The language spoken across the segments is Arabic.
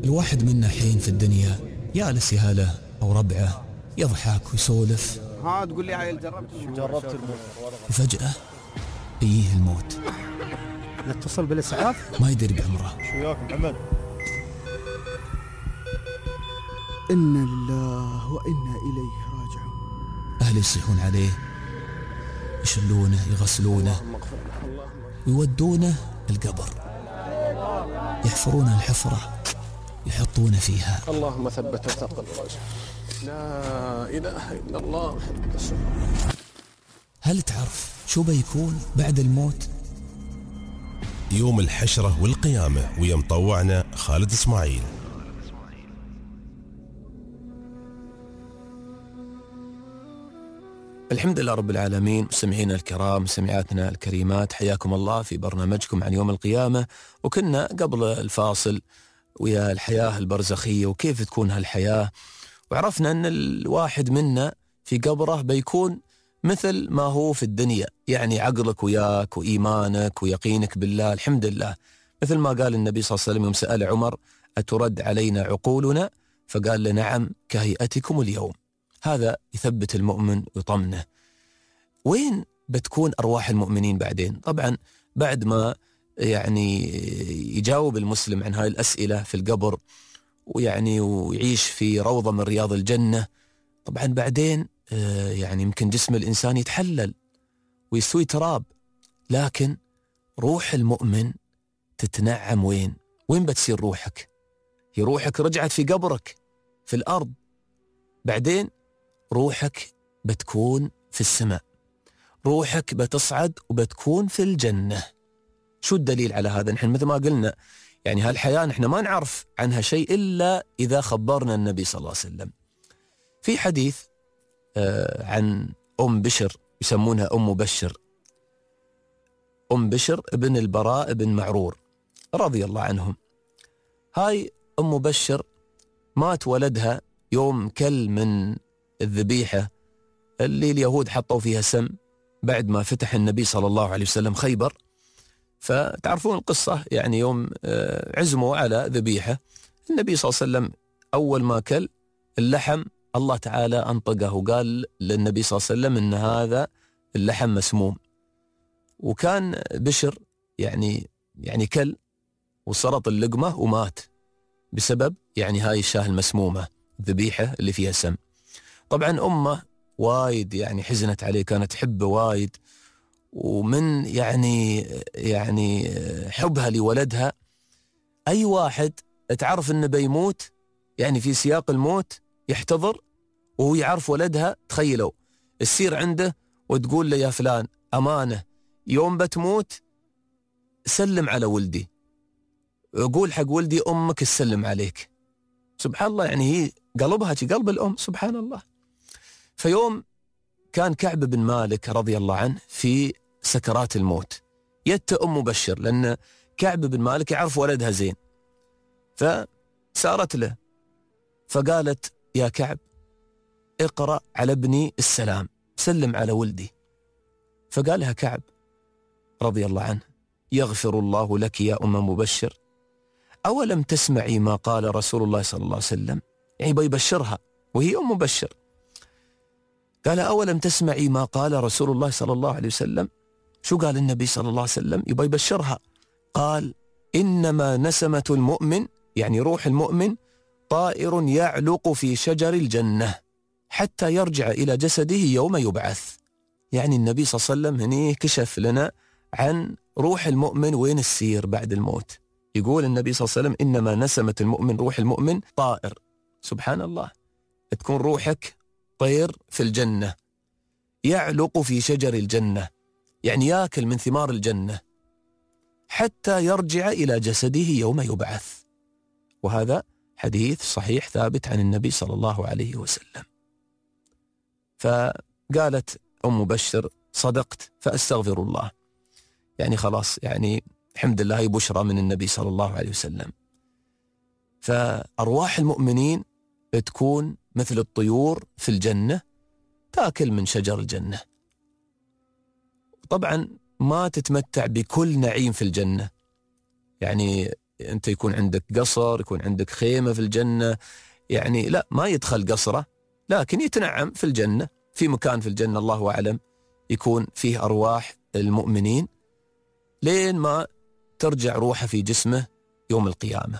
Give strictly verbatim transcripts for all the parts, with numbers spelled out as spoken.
الواحد منا حين في الدنيا يالس يهاله أو ربعه يضحك ويسولف. ها تقول لي عيل جربت جربت الموت وفجأة يجيه الموت، نتصل بالإسعاف ما يدري بعمره. شو وياك محمد؟ إنا لله وإنا إليه راجعون. أهله يصيحون عليه، يشلونه يغسلونه ويودونه القبر، يحفرون الحفرة يحطون فيها. اللهم ثبت وثقل الرجل. لا إله إلا الله. هل تعرف شو بيكون بعد الموت؟ يوم الحشرة والقيامة، ويا مطوعنا خالد إسماعيل. الحمد لله رب العالمين. مستمعينا الكرام، مستمعاتنا الكريمات، حياكم الله في برنامجكم عن يوم القيامة. وكنا قبل الفاصل ويا الحياة البرزخية وكيف تكون هالحياة، وعرفنا أن الواحد منا في قبره بيكون مثل ما هو في الدنيا، يعني عقلك وياك وإيمانك ويقينك بالله. الحمد لله، مثل ما قال النبي صلى الله عليه وسلم يوم سأل عمر: أترد علينا عقولنا؟ فقال له: نعم كهيئتكم اليوم. هذا يثبت المؤمن ويطمنه. وين بتكون أرواح المؤمنين بعدين؟ طبعا بعد ما يعني يجاوب المسلم عن هاي الأسئلة في القبر ويعني ويعيش في روضة من رياض الجنة، طبعا بعدين يعني يمكن جسم الإنسان يتحلل ويستوي تراب، لكن روح المؤمن تتنعم. وين؟ وين بتصير روحك؟ هي روحك رجعت في قبرك في الأرض، بعدين روحك بتكون في السماء، روحك بتصعد وبتكون في الجنة. شو الدليل على هذا؟ نحن مثل ما قلنا يعني هالحياة نحن ما نعرف عنها شيء إلا إذا خبرنا النبي صلى الله عليه وسلم. في حديث آه عن أم بشر يسمونها أم مبشر، أم بشر ابن البراء ابن معرور رضي الله عنهم. هاي أم مبشر مات ولدها يوم كل من الذبيحة اللي اليهود حطوا فيها سم بعد ما فتح النبي صلى الله عليه وسلم خيبر. فتعرفون القصة، يعني يوم عزموا على ذبيحة، النبي صلى الله عليه وسلم أول ما كل اللحم الله تعالى أنطقه وقال للنبي صلى الله عليه وسلم إن هذا اللحم مسموم. وكان بشر يعني يعني كل وسرط اللقمة ومات بسبب يعني هاي الشاه المسمومة، ذبيحة اللي فيها سم. طبعا أمه وايد يعني حزنت عليه، كانت تحبه وايد، ومن يعني يعني حبها لولدها أي واحد تعرف إنه بيموت يعني في سياق الموت يحتضر وهو يعرف ولدها. تخيلوا السير عنده وتقول له: يا فلان أمانة يوم بتموت سلم على ولدي، قول حق ولدي أمك تسلم عليك. سبحان الله، يعني هي قلبها قلب الأم، سبحان الله. فيوم كان كعب بن مالك رضي الله عنه في سكرات الموت، يت أم مبشر، لأن كعب بن مالك يعرف ولدها زين، فسارت له فقالت: يا كعب اقرأ على ابني السلام، سلم على ولدي. فقالها كعب رضي الله عنه: يغفر الله لك يا أم مبشر، أولم تسمعي ما قال رسول الله صلى الله عليه وسلم؟ يعني بيبشرها وهي أم مبشر. قال: أولم تسمعي ما قال رسول الله صلى الله عليه وسلم؟ شو قال النبي صلى الله عليه وسلم؟ يبقى يبشرها. قال: إنما نسمة المؤمن، يعني روح المؤمن، طائر يعلق في شجر الجنة حتى يرجع إلى جسده يوم يبعث. يعني النبي صلى الله عليه وسلم هني كشف لنا عن روح المؤمن وين السير بعد الموت. يقول النبي صلى الله عليه وسلم: إنما نسمة المؤمن، روح المؤمن طائر. سبحان الله، تكون روحك طير في الجنة يعلق في شجر الجنة، يعني يأكل من ثمار الجنة حتى يرجع إلى جسده يوم يبعث. وهذا حديث صحيح ثابت عن النبي صلى الله عليه وسلم. فقالت أم مبشر: صدقت فأستغفر الله. يعني خلاص، يعني الحمد لله هي بشرى من النبي صلى الله عليه وسلم. فأرواح المؤمنين تكون مثل الطيور في الجنة تأكل من شجر الجنة. طبعا ما تتمتع بكل نعيم في الجنة، يعني أنت يكون عندك قصر، يكون عندك خيمة في الجنة، يعني لا، ما يدخل قصره، لكن يتنعم في الجنة، في مكان في الجنة الله أعلم يكون فيه أرواح المؤمنين لين ما ترجع روحه في جسمه يوم القيامة.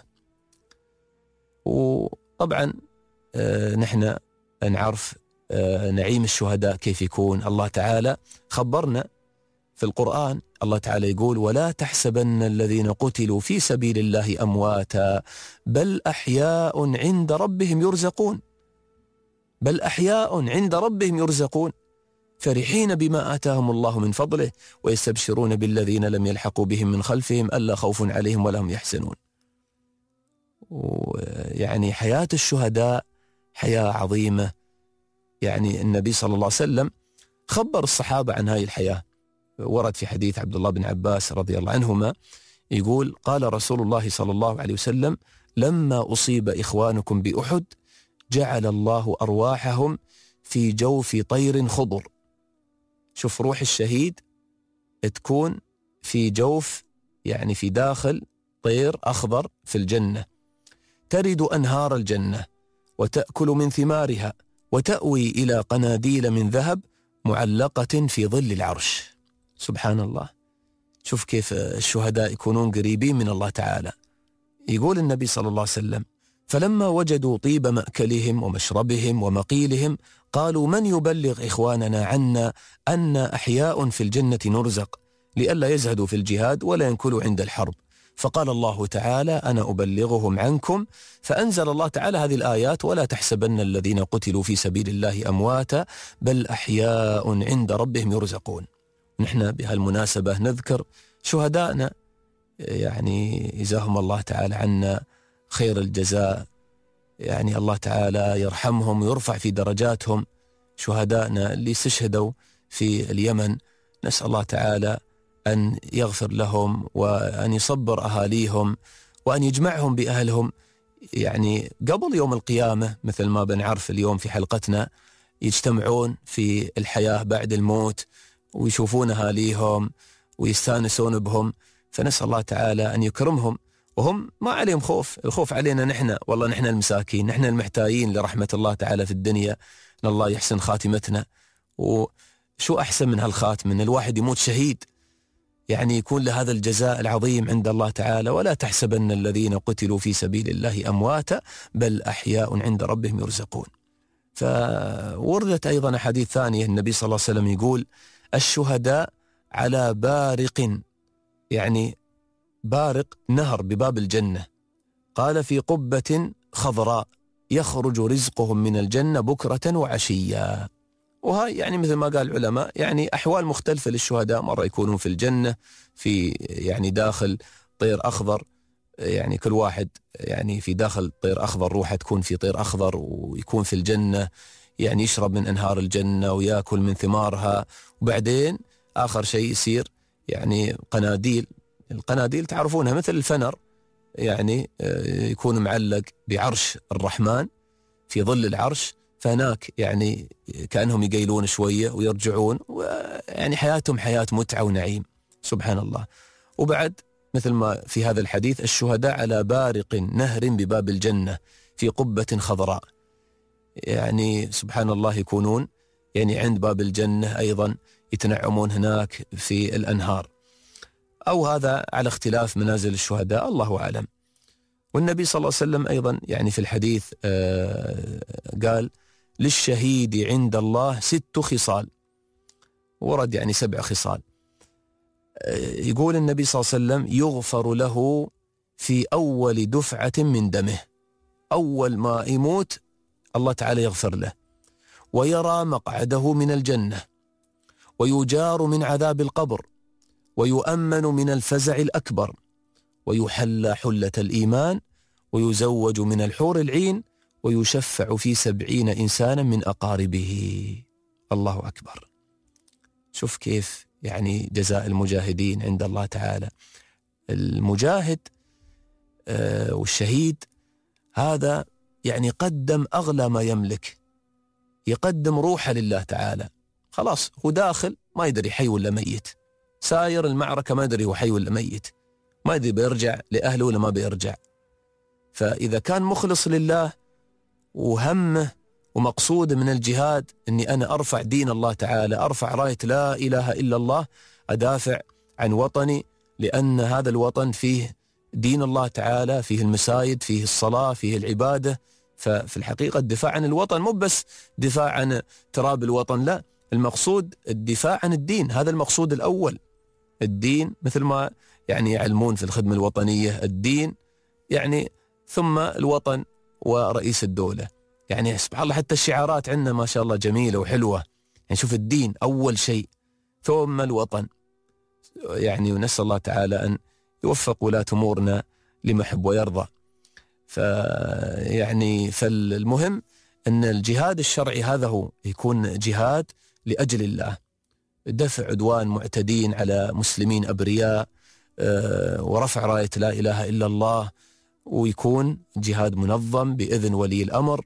وطبعا آه نحن نعرف آه نعيم الشهداء كيف يكون. الله تعالى خبرنا في القرآن، الله تعالى يقول: ولا تحسبن الذين قتلوا في سبيل الله أمواتا بل أحياء عند ربهم يرزقون بل أحياء عند ربهم يرزقون فرحين بما آتاهم الله من فضله ويستبشرون بالذين لم يلحقوا بهم من خلفهم ألا خوف عليهم ولا هم يحزنون. ويعني حياة الشهداء حياة عظيمة. يعني النبي صلى الله عليه وسلم خبر الصحابة عن هاي الحياة. ورد في حديث عبد الله بن عباس رضي الله عنهما يقول: قال رسول الله صلى الله عليه وسلم: لما أصيب إخوانكم بأحد جعل الله أرواحهم في جوف طير خضر. شوف، روح الشهيد تكون في جوف، يعني في داخل طير أخضر في الجنة، ترد أنهار الجنة وتأكل من ثمارها وتأوي إلى قناديل من ذهب معلقة في ظل العرش. سبحان الله. شوف كيف الشهداء يكونون قريبين من الله تعالى. يقول النبي صلى الله عليه وسلم: فلما وجدوا طيب مأكلهم ومشربهم ومقيلهم قالوا: من يبلغ إخواننا عنا أن أحياء في الجنة نرزق، لئلا يزهدوا في الجهاد ولا ينكلوا عند الحرب. فقال الله تعالى: أنا أبلغهم عنكم. فأنزل الله تعالى هذه الآيات: ولا تحسبن الذين قتلوا في سبيل الله أمواتا بل أحياء عند ربهم يرزقون. نحن بهالمناسبة نذكر شهدائنا، يعني جزاهم الله تعالى عنا خير الجزاء، يعني الله تعالى يرحمهم ويرفع في درجاتهم. شهدائنا اللي استشهدوا في اليمن، نسأل الله تعالى أن يغفر لهم وأن يصبر أهاليهم وأن يجمعهم بأهلهم، يعني قبل يوم القيامة، مثل ما بنعرف اليوم في حلقتنا يجتمعون في الحياة بعد الموت ويشوفون أهاليهم ويستانسون بهم. فنسأل الله تعالى أن يكرمهم وهم ما عليهم خوف. الخوف علينا نحن، والله نحن المساكين، نحن المحتاجين لرحمة الله تعالى في الدنيا، أن الله يحسن خاتمتنا. وشو أحسن من هالخاتم، من الواحد يموت شهيد، يعني يكون له هذا الجزاء العظيم عند الله تعالى. ولا تحسبن الذين قتلوا في سبيل الله أمواتا بل أحياء عند ربهم يرزقون. فوردت أيضا أحاديث ثانية، النبي صلى الله عليه وسلم يقول: الشهداء على بارق، يعني بارق نهر بباب الجنة، قال في قبة خضراء يخرج رزقهم من الجنة بكرة وعشيا. وهاي يعني مثل ما قال العلماء يعني أحوال مختلفة للشهداء، مرة يكونون في الجنة في يعني داخل طير أخضر، يعني كل واحد يعني في داخل طير أخضر روحه تكون في طير أخضر، ويكون في الجنة يعني يشرب من أنهار الجنة ويأكل من ثمارها. وبعدين آخر شيء يصير يعني قناديل، القناديل تعرفونها مثل الفنر، يعني يكون معلق بعرش الرحمن في ظل العرش، فهناك يعني كأنهم يقيلون شوية ويرجعون، ويعني حياتهم حياة متعة ونعيم. سبحان الله. وبعد مثل ما في هذا الحديث: الشهداء على بارق نهر بباب الجنة في قبة خضراء، يعني سبحان الله يكونون يعني عند باب الجنة أيضا يتنعمون هناك في الأنهار. أو هذا على اختلاف منازل الشهداء، الله أعلم. والنبي صلى الله عليه وسلم أيضا يعني في الحديث قال: للشهيد عند الله ست خصال. ورد يعني سبع خصال. يقول النبي صلى الله عليه وسلم: يغفر له في أول دفعة من دمه، أول ما يموت الله تعالى يغفر له، ويرى مقعده من الجنة، ويجار من عذاب القبر، ويؤمن من الفزع الأكبر، ويحلى حلة الإيمان، ويزوج من الحور العين، ويشفع في سبعين إنسانا من أقاربه. الله أكبر. شوف كيف يعني جزاء المجاهدين عند الله تعالى. المجاهد آه والشهيد هذا يعني قدم أغلى ما يملك، يقدم روحه لله تعالى. خلاص هو داخل ما يدري حي ولا ميت، ساير المعركة ما يدري هو حي ولا ميت، ما أدري بيرجع لأهله ولا ما بيرجع. فإذا كان مخلص لله وهمه ومقصود من الجهاد أني أنا أرفع دين الله تعالى، أرفع راية لا إله إلا الله، أدافع عن وطني، لأن هذا الوطن فيه دين الله تعالى، فيه المساجد، فيه الصلاة، فيه العبادة. ففي الحقيقة الدفاع عن الوطن مو بس دفاع عن تراب الوطن، لا، المقصود الدفاع عن الدين، هذا المقصود الأول. الدين مثل ما يعني يعلمون في الخدمة الوطنية، الدين يعني ثم الوطن ورئيس الدولة. يعني سبحان الله حتى الشعارات عندنا ما شاء الله جميلة وحلوة. يعني شوف الدين أول شيء ثم الوطن. يعني ونسأل الله تعالى أن يوفق ولاة أمورنا لما يحب ويرضى. فيعني فالمهم أن الجهاد الشرعي هذا هو يكون جهاد لأجل الله، دفع عدوان معتدين على مسلمين أبرياء، ورفع راية لا إله إلا الله، ويكون جهاد منظم بإذن ولي الأمر،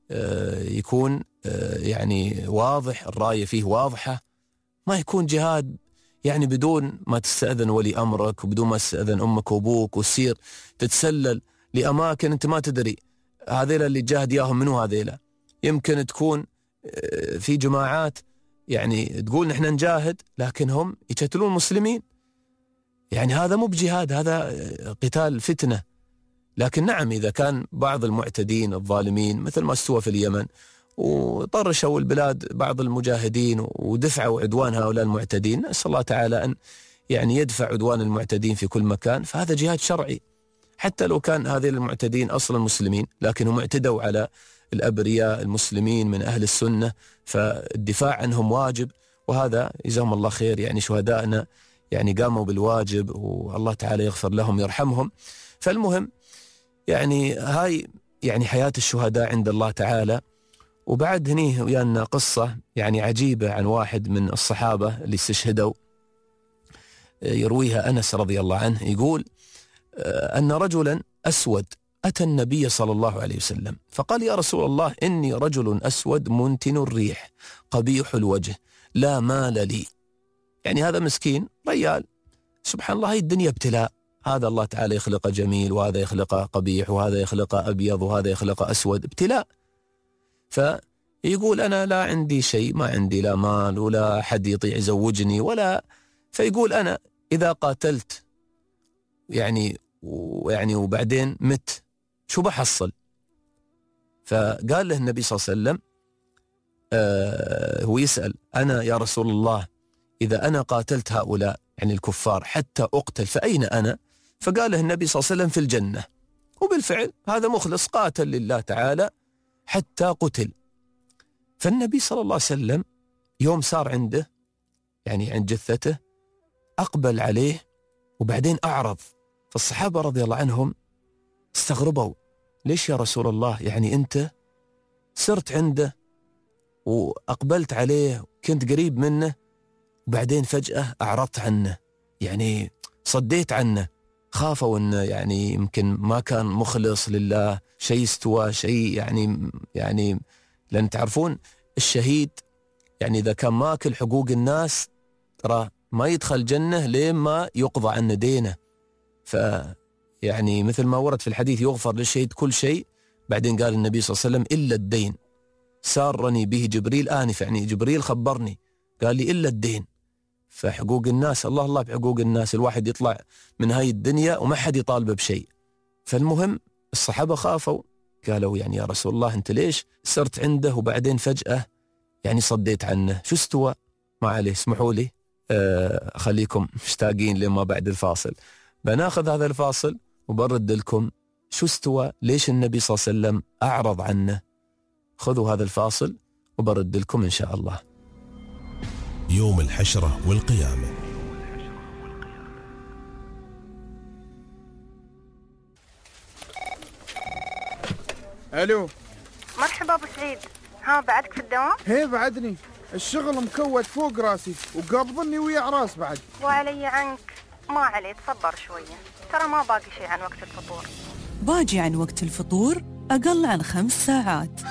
يكون يعني واضح، الراية فيه واضحة، ما يكون جهاد يعني بدون ما تستأذن ولي أمرك وبدون ما تستأذن أمك وأبوك، وتصير تتسلل لأماكن أنت ما تدري هذيلا اللي جاهد ياهم منو هذيلا. يمكن تكون في جماعات يعني تقول نحن نجاهد لكن هم يقتلون المسلمين. يعني هذا مو بجهاد، هذا قتال فتنة. لكن نعم إذا كان بعض المعتدين الظالمين مثل ما استوى في اليمن وطرشوا البلاد بعض المجاهدين ودفعوا عدوان هؤلاء المعتدين، نسأل الله تعالى أن يعني يدفع عدوان المعتدين في كل مكان، فهذا جهاد شرعي. حتى لو كان هذه المعتدين أصلا مسلمين لكنهم اعتدوا على الأبرياء المسلمين من أهل السنة، فالدفاع عنهم واجب. وهذا جزاهم الله خير، يعني شهدائنا يعني قاموا بالواجب، والله تعالى يغفر لهم يرحمهم. فالمهم يعني هاي يعني حياة الشهداء عند الله تعالى. وبعد هني ويانا قصة يعني عجيبة عن واحد من الصحابة اللي استشهدوا، يرويها أنس رضي الله عنه، يقول أن رجلا أسود أتى النبي صلى الله عليه وسلم فقال: يا رسول الله، إني رجل أسود منتن الريح قبيح الوجه لا مال لي. يعني هذا مسكين ريال، سبحان الله، هاي الدنيا ابتلاء، هذا الله تعالى يخلقه جميل وهذا يخلقه قبيح وهذا يخلقه أبيض وهذا يخلقه أسود، ابتلاء. فيقول أنا لا عندي شيء، ما عندي لا مال ولا حد يطيع يزوجني ولا، فيقول أنا إذا قاتلت يعني ويعني وبعدين مت شو بحصل؟ فقال له النبي صلى الله عليه وسلم آه هو يسأل: أنا يا رسول الله إذا أنا قاتلت هؤلاء يعني الكفار حتى أقتل فأين أنا؟ فقال له النبي صلى الله عليه وسلم: في الجنة. وبالفعل هذا مخلص قاتل لله تعالى حتى قتل. فالنبي صلى الله عليه وسلم يوم صار عنده يعني عند جثته أقبل عليه وبعدين أعرض. فالصحابة رضي الله عنهم استغربوا: ليش يا رسول الله؟ يعني أنت سرت عنده وأقبلت عليه كنت قريب منه وبعدين فجأة أعرضت عنه، يعني صديت عنه. خافوا أنه يعني يمكن ما كان مخلص لله، شيء استوى شيء يعني يعني لأن تعرفون الشهيد يعني إذا كان ماكل حقوق الناس ترى ما يدخل جنة لين ما يقضى عنه دينه. ف يعني مثل ما ورد في الحديث يغفر للشهيد كل شيء. بعدين قال النبي صلى الله عليه وسلم: إلا الدين، سارني به جبريل آنف، يعني جبريل خبرني قال لي إلا الدين. فحقوق الناس الله الله بحقوق الناس، الواحد يطلع من هاي الدنيا وما حد يطالبه بشيء. فالمهم الصحابة خافوا، قالوا: يعني يا رسول الله أنت ليش سرت عنده وبعدين فجأة يعني صديت عنه؟ شو استوى؟ ما عليه، اسمحوا لي أه خليكم مشتاقين لما بعد الفاصل. بناخذ هذا الفاصل وبرد لكم شو استوى، ليش النبي صلى الله عليه وسلم أعرض عنه. خذوا هذا الفاصل وبرد لكم إن شاء الله. يوم الحشرة والقيامة. الو، مرحبا ابو سعيد، ها بعدك في الدوام؟ هي بعدني، الشغل مكود فوق راسي وقابضني ويا عراس بعد. وعلي عنك، ما علي، تصبر شوية، ترى ما باقي شيء عن وقت الفطور. باجي عن وقت الفطور أقل عن خمس ساعات.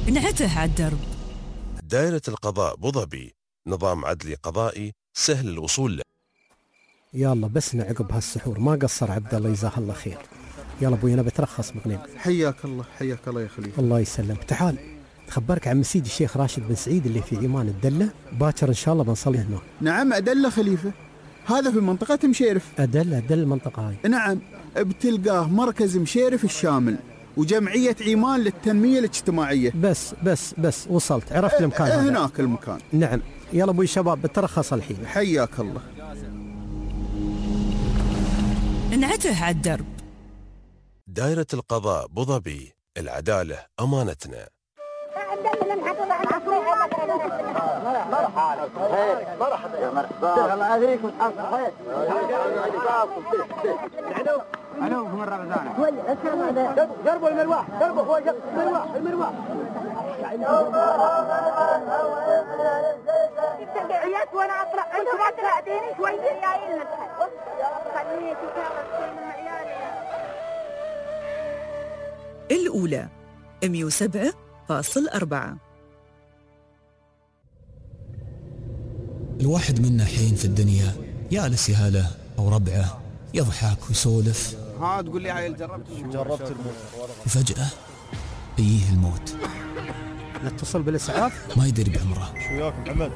انعته على الدرب. دائرة القضاء أبوظبي، نظام عدلي قضائي سهل الوصول له. يلا بس نعقب هالسحور، ما قصر عبد الله جزاه الله خير. يلا ابوي انا بترخص مغنم. حياك الله حياك الله يا خليفة. الله يسلمك. تعال تخبرك عن مسجد الشيخ راشد بن سعيد اللي في عمان الدلة، باكر ان شاء الله بنصلي هناك. نعم أدلة خليفة، هذا في منطقة مشيرف. أدلة أدلة المنطقة هاي. نعم بتلقاه مركز مشيرف الشامل وجمعية عمان للتنمية الاجتماعية. بس بس بس وصلت، عرفت أه المكان أه هذا. هناك المكان. نعم يلا ابوي شباب بترخص الحين. حياك الله. انعته على الدرب. دائرة القضاء أبوظبي، العدالة أمانتنا. مرحبا يا مرحبا الله عليك وتحصل خير. الو هم الرمضان قربوا المروح قربوا هو المروح المروح التبعيات وانا اطلع انتوا ما تساعديني شويه يا لنا خليني الأولى مية وسبعة فاصلة أربعة. الواحد منا حين في الدنيا يالس يهاله أو ربعه، يضحك ويسولف. ها تقول لي عيل جربت جربت الموت وفجأة يجيه الموت. نتصل بالإسعاف. ما يدري بعمره. شو وياك محمد؟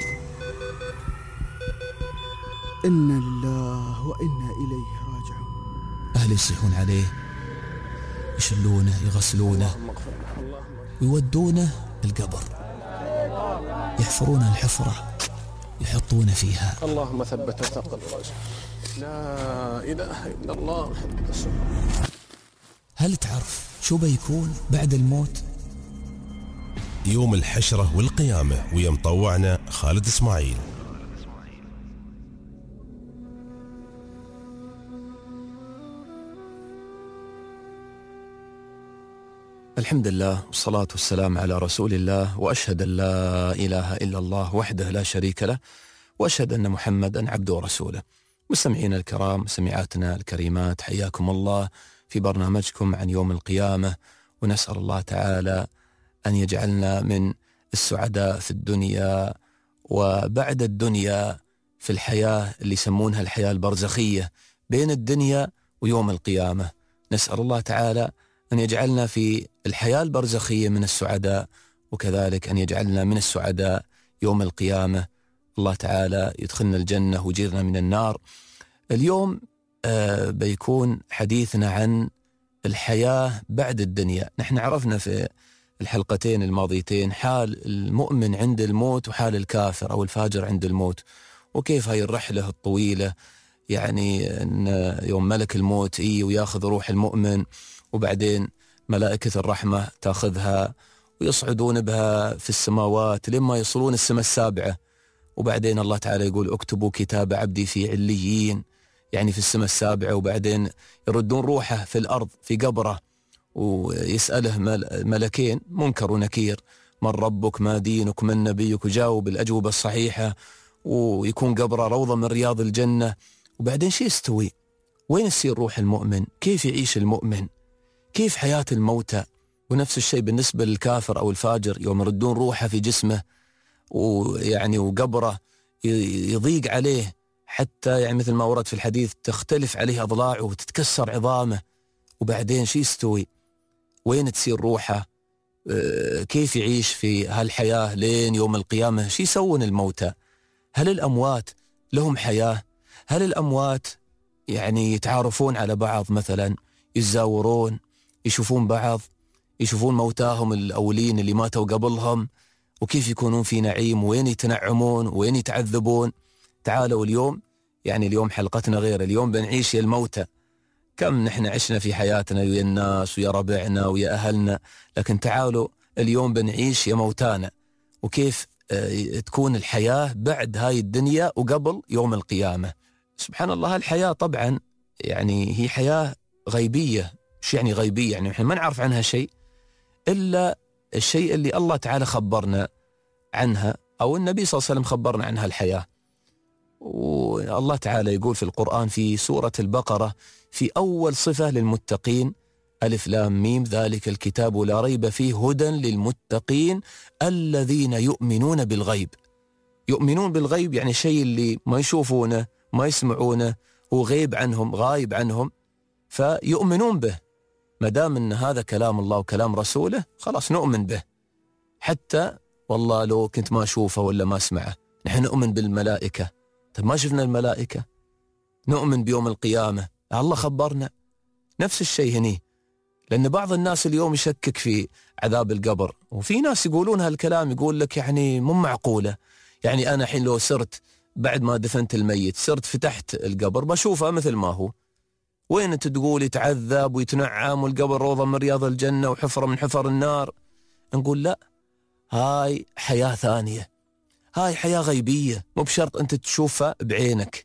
إنا لله وإنا إليه راجعون. أهله يصيحون عليه، يشلونه يغسلونه ويودونه القبر، يحفرونه الحفرة يحطونه فيها. اللهم ثبت وثقل الرجل. لا إله إلا الله. هل تعرف شو بيكون بعد الموت؟ يوم الحشرة والقيامة، ويا مطوعنا خالد إسماعيل. الحمد لله والصلاة والسلام على رسول الله، وأشهد أن لا إله إلا الله وحده لا شريك له، وأشهد أن محمدا عبده ورسوله. مستمعينا الكرام، سمعاتنا الكريمات، حياكم الله في برنامجكم عن يوم القيامة، ونسأل الله تعالى أن يجعلنا من السعداء في الدنيا وبعد الدنيا، في الحياة اللي يسمونها الحياة البرزخية بين الدنيا ويوم القيامة. نسأل الله تعالى أن يجعلنا في الحياة البرزخية من السعداء، وكذلك أن يجعلنا من السعداء يوم القيامة. الله تعالى يدخلنا الجنة ويجيرنا من النار. اليوم آه بيكون حديثنا عن الحياة بعد الدنيا. نحن عرفنا في الحلقتين الماضيتين حال المؤمن عند الموت وحال الكافر أو الفاجر عند الموت، وكيف هاي الرحلة الطويلة، يعني أن يوم ملك الموت إيه وياخذ روح المؤمن، وبعدين ملائكة الرحمة تاخذها ويصعدون بها في السماوات لما يصلون السماء السابعة، وبعدين الله تعالى يقول اكتبوا كتاب عبدي في عليين، يعني في السماء السابعة، وبعدين يردون روحه في الأرض في قبره، ويسأله ملكين منكر ونكير: من ربك، ما دينك، من نبيك، وجاوب الأجوبة الصحيحة، ويكون قبره روضة من رياض الجنة. وبعدين شو يستوي؟ وين يصير روح المؤمن؟ كيف يعيش المؤمن؟ كيف حياة الموتى؟ ونفس الشيء بالنسبة للكافر أو الفاجر، يوم يردون روحه في جسمه ويعني وقبره يضيق عليه، حتى يعني مثل ما ورد في الحديث تختلف عليه أضلاعه وتتكسر عظامه. وبعدين شو يستوي؟ وين تسير روحه؟ كيف يعيش في هالحياة لين يوم القيامة؟ شو يسوون الموتى؟ هل الأموات لهم حياة؟ هل الأموات يعني يتعارفون على بعض مثلا، يتزاورون، يشوفون بعض، يشوفون موتاهم الأولين اللي ماتوا قبلهم، وكيف يكونون في نعيم، وين يتنعمون وين يتعذبون؟ تعالوا اليوم، يعني اليوم حلقتنا غير، اليوم بنعيش يا الموتى. كم نحن عشنا في حياتنا ويا الناس ويا ربعنا ويا أهلنا، لكن تعالوا اليوم بنعيش يا موتانا، وكيف اه تكون الحياة بعد هاي الدنيا وقبل يوم القيامة. سبحان الله، الحياة طبعا يعني هي حياة غيبية. شو يعني غيبية؟ يعني نحن ما نعرف عنها شيء إلا الشيء اللي الله تعالى خبرنا عنها، أو النبي صلى الله عليه وسلم خبرنا عنها الحياة. والله تعالى يقول في القرآن في سورة البقرة في أول صفة للمتقين: ألف لام ميم ذلك الكتاب لا ريب فيه هدى للمتقين الذين يؤمنون بالغيب. يؤمنون بالغيب يعني شيء اللي ما يشوفونه ما يسمعونه، هو غيب عنهم غايب عنهم، فيؤمنون به. ما دام ان هذا كلام الله وكلام رسوله خلاص نؤمن به، حتى والله لو كنت ما اشوفه ولا ما اسمعه. نحن نؤمن بالملائكة، طيب ما شفنا الملائكة. نؤمن بيوم القيامة، الله خبرنا. نفس الشيء هني، لأن بعض الناس اليوم يشكك في عذاب القبر، وفي ناس يقولون هالكلام، يقول لك يعني مو معقولة، يعني أنا حين لو سرت بعد ما دفنت الميت سرت فتحت القبر بشوفه مثل ما هو، وين أنت تقول يتعذب ويتنعم والقبر روضة من رياض الجنة وحفرة من حفر النار؟ نقول لا، هاي حياة ثانية، هاي حياة غيبية، مو بشرط أنت تشوفها بعينك.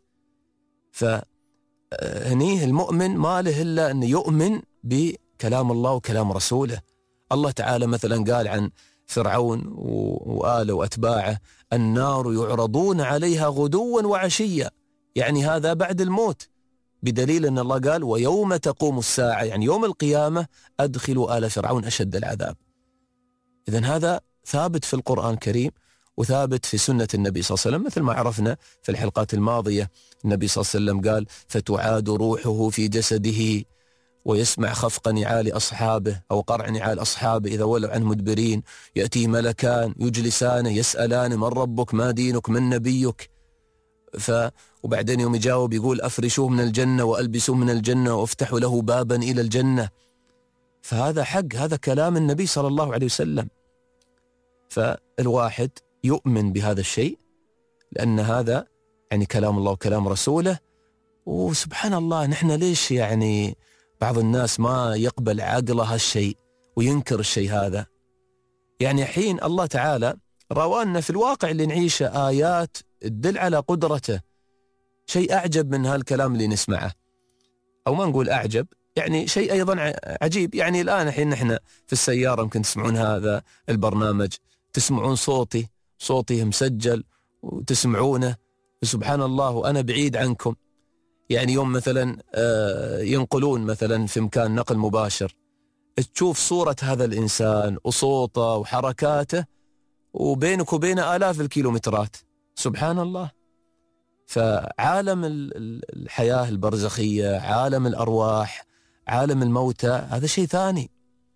فهني المؤمن ما له إلا أن يؤمن بكلام الله وكلام رسوله. الله تعالى مثلا قال عن فرعون وآله وأتباعه: النار يعرضون عليها غدوا وعشيا، يعني هذا بعد الموت، بدليل أن الله قال: ويوم تقوم الساعة، يعني يوم القيامة أدخلوا آل فرعون أشد العذاب. إذن هذا ثابت في القرآن الكريم وثابت في سنة النبي صلى الله عليه وسلم، مثل ما عرفنا في الحلقات الماضية. النبي صلى الله عليه وسلم قال: فتعاد روحه في جسده ويسمع خفق نعال أصحابه أو قرع نعال أصحابه إذا ولوا عنه مدبرين، يأتي ملكان يجلسانه يسألان: من ربك ما دينك من نبيك؟ ف وبعدين يوم يجاوب يقول: أفرشوه من الجنة وألبسوه من الجنة وافتحوا له بابا إلى الجنة. فهذا حق، هذا كلام النبي صلى الله عليه وسلم. فالواحد يؤمن بهذا الشيء لأن هذا يعني كلام الله وكلام رسوله. وسبحان الله، نحن ليش يعني بعض الناس ما يقبل عقله هالشيء وينكر الشيء هذا؟ يعني حين الله تعالى روانا في الواقع اللي نعيشه آيات تدل على قدرته، شيء أعجب من هالكلام اللي نسمعه، أو ما نقول أعجب، يعني شيء أيضا عجيب. يعني الآن حين نحن في السيارة يمكن تسمعون هذا البرنامج، تسمعون صوتي صوتي مسجل وتسمعونه، سبحان الله، وأنا بعيد عنكم. يعني يوم مثلا ينقلون مثلا في مكان نقل مباشر، تشوف صورة هذا الإنسان وصوته وحركاته وبينك وبينه آلاف الكيلومترات، سبحان الله. فعالم الحياة البرزخية، عالم الأرواح، عالم الموتى، هذا شيء ثاني.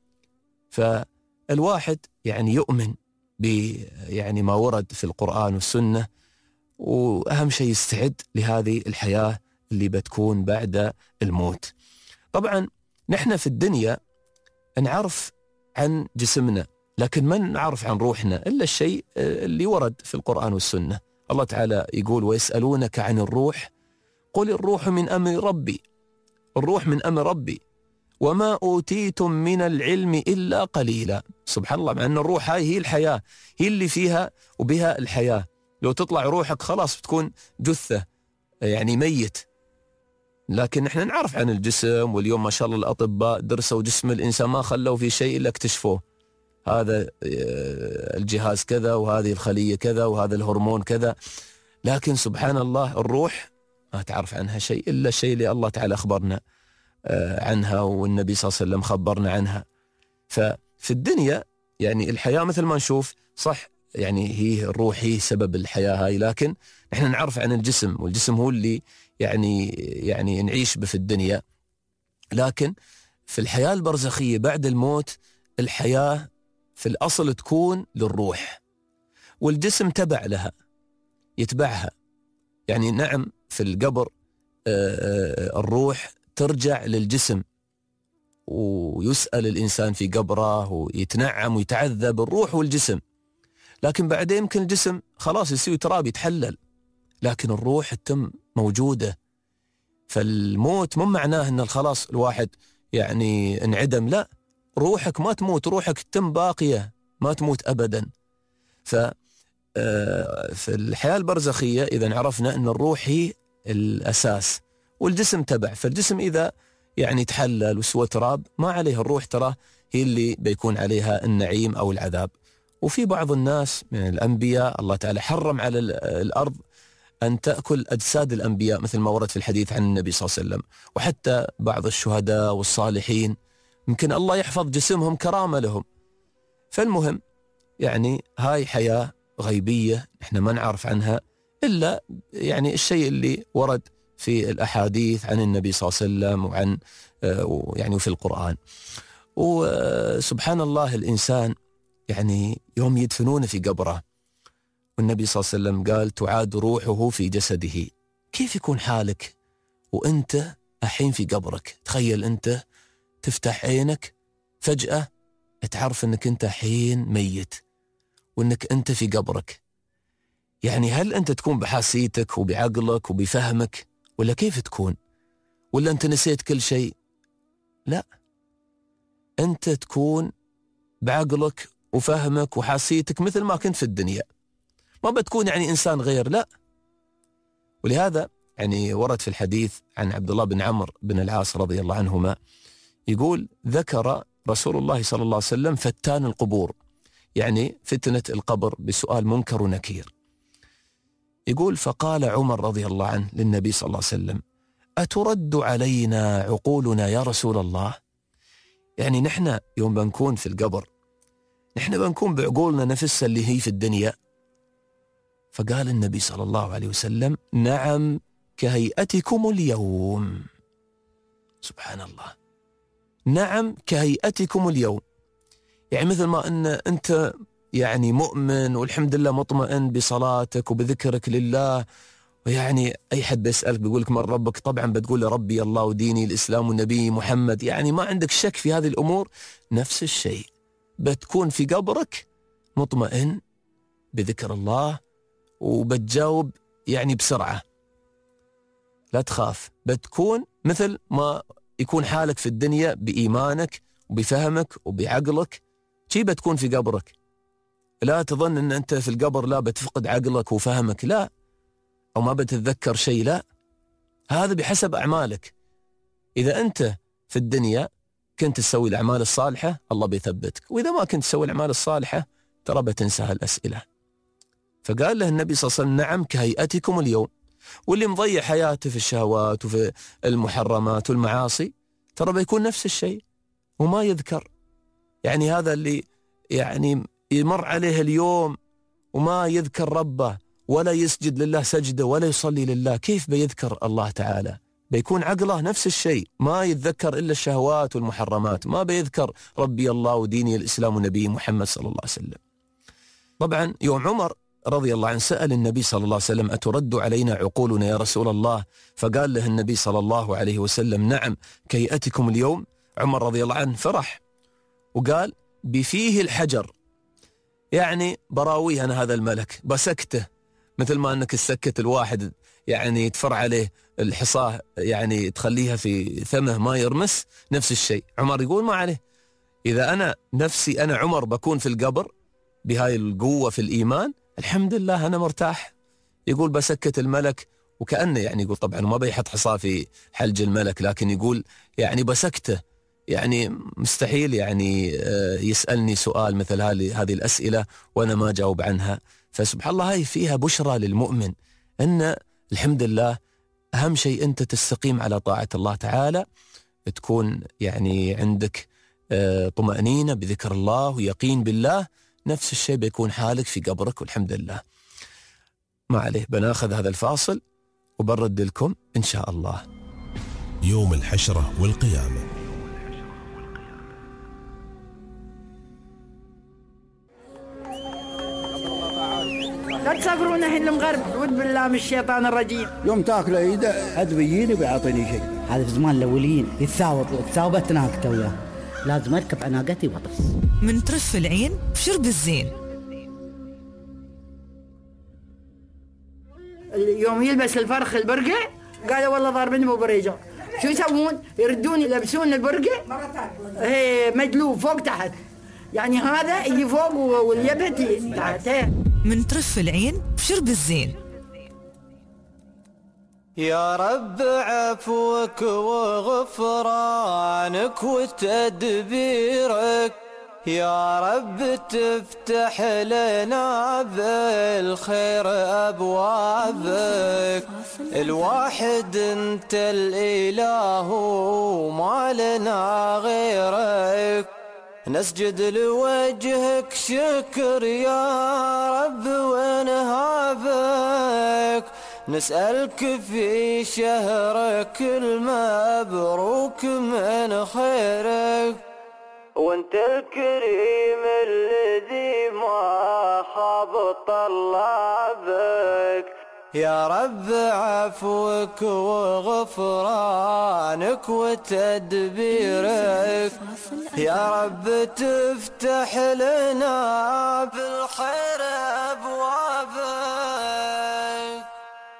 فالواحد يعني يؤمن ب يعني ما ورد في القرآن والسنة، وأهم شيء يستعد لهذه الحياة اللي بتكون بعد الموت. طبعا نحن في الدنيا نعرف عن جسمنا، لكن ما نعرف عن روحنا إلا الشيء اللي ورد في القرآن والسنة. الله تعالى يقول: ويسألونك عن الروح قل الروح من أمر ربي، الروح من أمر ربي وما أوتيتم من العلم إلا قليلا. سبحان الله، مع أن الروح هاي هي الحياة، هي اللي فيها وبها الحياة. لو تطلع روحك خلاص بتكون جثة، يعني ميت. لكن نحن نعرف عن الجسم، واليوم ما شاء الله الأطباء درسوا جسم الإنسان ما خلوا في شيء إلا اكتشفوه، هذا الجهاز كذا وهذه الخلية كذا وهذا الهرمون كذا. لكن سبحان الله الروح ما تعرف عنها شيء إلا الشيء اللي الله تعالى أخبرنا عنها والنبي صلى الله عليه وسلم خبرنا عنها. ففي الدنيا يعني الحياة مثل ما نشوف صح، يعني هي الروح هي سبب الحياة هاي، لكن نحن نعرف عن الجسم، والجسم هو اللي يعني يعني نعيش به في الدنيا. لكن في الحياة البرزخية بعد الموت، الحياة في الأصل تكون للروح، والجسم تبع لها يتبعها. يعني نعم في القبر الروح ترجع للجسم، ويسأل الإنسان في قبره ويتنعم ويتعذب الروح والجسم، لكن بعدين يمكن الجسم خلاص يسوي تراب يتحلل، لكن الروح تتم موجودة. فالموت مو معناه أن خلاص الواحد يعني انعدم، لا، روحك ما تموت، روحك تتم باقية ما تموت أبدا. ف في الحياة البرزخية إذا عرفنا أن الروح هي الأساس والجسم تبع، فالجسم إذا يعني تحلل وسوى تراب ما عليه، الروح ترى هي اللي بيكون عليها النعيم أو العذاب. وفي بعض الناس من الأنبياء الله تعالى حرم على الأرض أن تأكل أجساد الأنبياء مثل ما ورد في الحديث عن النبي صلى الله عليه وسلم، وحتى بعض الشهداء والصالحين يمكن الله يحفظ جسمهم كرامة لهم. فالمهم يعني هاي حياة غيبية احنا ما نعرف عنها إلا يعني الشيء اللي ورد في الأحاديث عن النبي صلى الله عليه وسلم وعن يعني في القرآن. وسبحان الله الإنسان يعني يوم يدفنونه في قبره والنبي صلى الله عليه وسلم قال تعاد روحه في جسده، كيف يكون حالك وأنت الحين في قبرك؟ تخيل أنت تفتح عينك فجأة تعرف أنك أنت حين ميت وأنك أنت في قبرك. يعني هل أنت تكون بحاسيتك وبعقلك وبفهمك ولا كيف تكون؟ ولا أنت نسيت كل شيء؟ لا، أنت تكون بعقلك وفهمك وحاسيتك مثل ما كنت في الدنيا، ما بتكون يعني إنسان غير، لا. ولهذا يعني ورد في الحديث عن عبد الله بن عمرو بن العاص رضي الله عنهما يقول ذكر رسول الله صلى الله عليه وسلم فتان القبور، يعني فتنة القبر بسؤال منكر ونكير. يقول فقال عمر رضي الله عنه للنبي صلى الله عليه وسلم أترد علينا عقولنا يا رسول الله؟ يعني نحن يوم بنكون في القبر نحن بنكون بعقولنا نفسها اللي هي في الدنيا؟ فقال النبي صلى الله عليه وسلم نعم كهيئتكم اليوم. سبحان الله، نعم كهيئتكم اليوم، يعني مثل ما أن أنت يعني مؤمن والحمد لله مطمئن بصلاتك وبذكرك لله، ويعني أي حد بيسألك بيقولك من ربك، طبعا بتقول ربي الله وديني الإسلام والنبي محمد، يعني ما عندك شك في هذه الأمور. نفس الشيء بتكون في قبرك مطمئن بذكر الله وبتجاوب يعني بسرعة، لا تخاف، بتكون مثل ما يكون حالك في الدنيا بإيمانك وبفهمك وبعقلك، شي بتكون في قبرك. لا تظن أن أنت في القبر لا بتفقد عقلك وفهمك، لا، أو ما بتتذكر شيء، لا، هذا بحسب أعمالك. إذا أنت في الدنيا كنت تسوي الأعمال الصالحة الله بيثبتك، وإذا ما كنت تسوي الأعمال الصالحة ترى بتنسى هالأسئلة. فقال له النبي صلى الله عليه وسلم نعم كهيئتكم اليوم. واللي مضيع حياته في الشهوات وفي المحرمات والمعاصي ترى بيكون نفس الشيء وما يذكر. يعني هذا اللي يعني يمر عليه اليوم وما يذكر ربه ولا يسجد لله سجده ولا يصلي لله، كيف بيذكر الله تعالى؟ بيكون عقله نفس الشيء، ما يتذكر إلا الشهوات والمحرمات، ما بيذكر ربي الله وديني الإسلام والنبي محمد صلى الله عليه وسلم. طبعا يوم عمر رضي الله عنه سأل النبي صلى الله عليه وسلم أترد علينا عقولنا يا رسول الله؟ فقال له النبي صلى الله عليه وسلم نعم كهيئتكم اليوم. عمر رضي الله عنه فرح وقال بفيه الحجر، يعني براويه أنا هذا الملك بسكته، مثل ما أنك تسكت الواحد يعني تفر عليه الحصاه يعني تخليها في ثمه ما يرمس، نفس الشيء عمر يقول ما عليه. إذا أنا نفسي أنا عمر بكون في القبر بهاي القوة في الإيمان الحمد لله أنا مرتاح. يقول بسكت الملك، وكأنه يعني يقول طبعا ما بيحط حصاه في حلج الملك، لكن يقول يعني بسكته، يعني مستحيل يعني يسألني سؤال مثل هذه الأسئلة وأنا ما جاوب عنها. فسبحان الله هاي فيها بشرى للمؤمن أن الحمد لله أهم شيء أنت تستقيم على طاعة الله تعالى، تكون يعني عندك طمأنينة بذكر الله ويقين بالله، نفس الشيء بيكون حالك في قبرك والحمد لله. ما عليه، بناخذ هذا الفاصل وبرد لكم إن شاء الله. يوم الحشرة والقيامة. لا تسافرون الحين المغرب، ود بالله من الشيطان الرجيم. يوم تاكل ايده حد بيجيني بيعطيني شيء. هذا في زمان الاوليين يتثاوب تثاوبت ناقته وياه، لازم اركب على ناقتي واطرس. من ترف العين بشرب الزين. يوم يلبس الفرخ البرقع قالوا والله ضاربني مو بريجه، شو يسوون؟ يردون يلبسون البرقع هي مجلوب فوق تحت، يعني هذا يجي فوق واليبت تحت. من ترف العين بشرب الزين. يا رب عفوك وغفرانك وتدبيرك، يا رب تفتح لنا بالخير أبوابك، الواحد انت الإله وما لنا غيرك، نسجد لوجهك شكر يا رب ونهابك، نسألك في شهرك المبروك من خيرك، وانت الكريم الذي ما خاب طلابك، يا رب عفوك وغفرانك وتدبيرك، يا رب تفتح لنا بالخير أبوابك.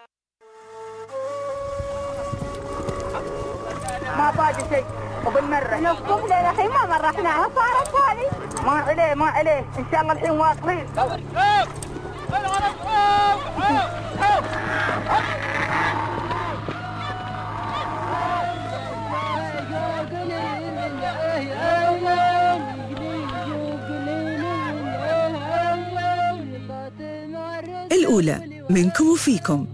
ما باقي شيء وبالمرة نصف لنا الحين ما مرحناها صارت هذه ما عليه ما عليه إن شاء الله الحين واصلين. الأولى منكم وفيكم.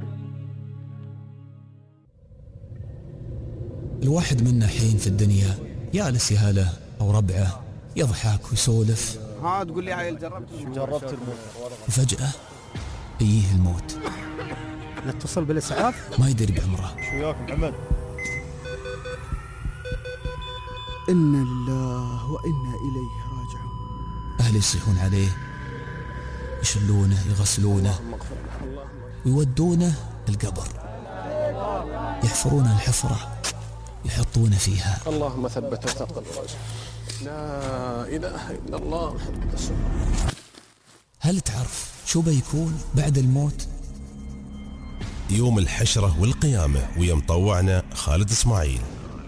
الواحد منا حين في الدنيا يالس يهاله أو ربعه يضحك ويسولف. ها تقول لي عيل جربت جربت الموت وفجأة يجيه الموت. نتصل بالإسعاف ما يدري بعمره. شو وياك محمد؟ إنا لله وإنا إليه راجعون. أهله يصيحون عليه، يشلونه يغسلونه ويودونه القبر، يحفرون الحفرة يحطون فيها. اللهم ثبت ثقل الرجل. لا إله إلا الله محمد رسول الله. هل تعرف شو بيكون بعد الموت؟ يوم الحشرة والقيامة، ويا مطوعنا خالد إسماعيل.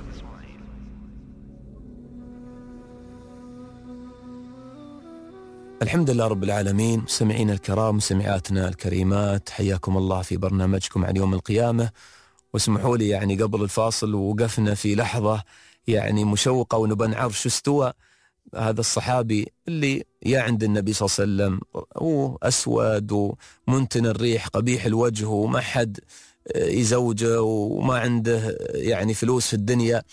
الحمد لله رب العالمين. مستمعينا الكرام مستمعاتنا الكريمات، حياكم الله في برنامجكم عن يوم القيامة. واسمحوا لي يعني قبل الفاصل وقفنا في لحظة يعني مشوقة ونبى نعرف شو استوى هذا الصحابي اللي يا عند النبي صلى الله عليه وسلم وأسود ومنتن الريح قبيح الوجه وما حد يزوجه وما عنده يعني فلوس في الدنيا،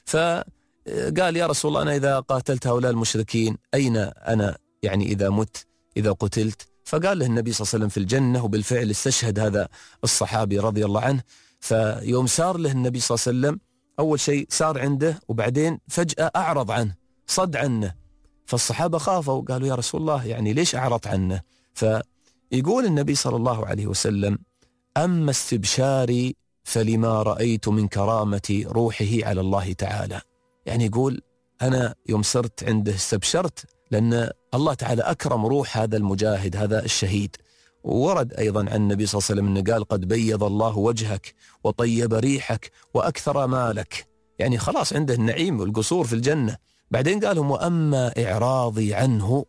فقال يا رسول الله أنا إذا قاتلت هؤلاء المشركين أين أنا يعني إذا مت إذا قتلت؟ فقال له النبي صلى الله عليه وسلم في الجنة. وبالفعل استشهد هذا الصحابي رضي الله عنه. فيوم سار له النبي صلى الله عليه وسلم أول شيء سار عنده وبعدين فجأة أعرض عنه صد عنه، فالصحابة خافوا وقالوا يا رسول الله يعني ليش أعرض عنه؟ فيقول النبي صلى الله عليه وسلم أما استبشاري فلما رأيت من كرامة روحه على الله تعالى. يعني يقول أنا يوم صرت عنده استبشرت لأن الله تعالى أكرم روح هذا المجاهد هذا الشهيد. وورد أيضا عن النبي صلى الله عليه وسلم أنه قال قد بيض الله وجهك وطيب ريحك وأكثر مالك، يعني خلاص عنده النعيم والقصور في الجنة. بعدين قالهم وأما إعراضي عنه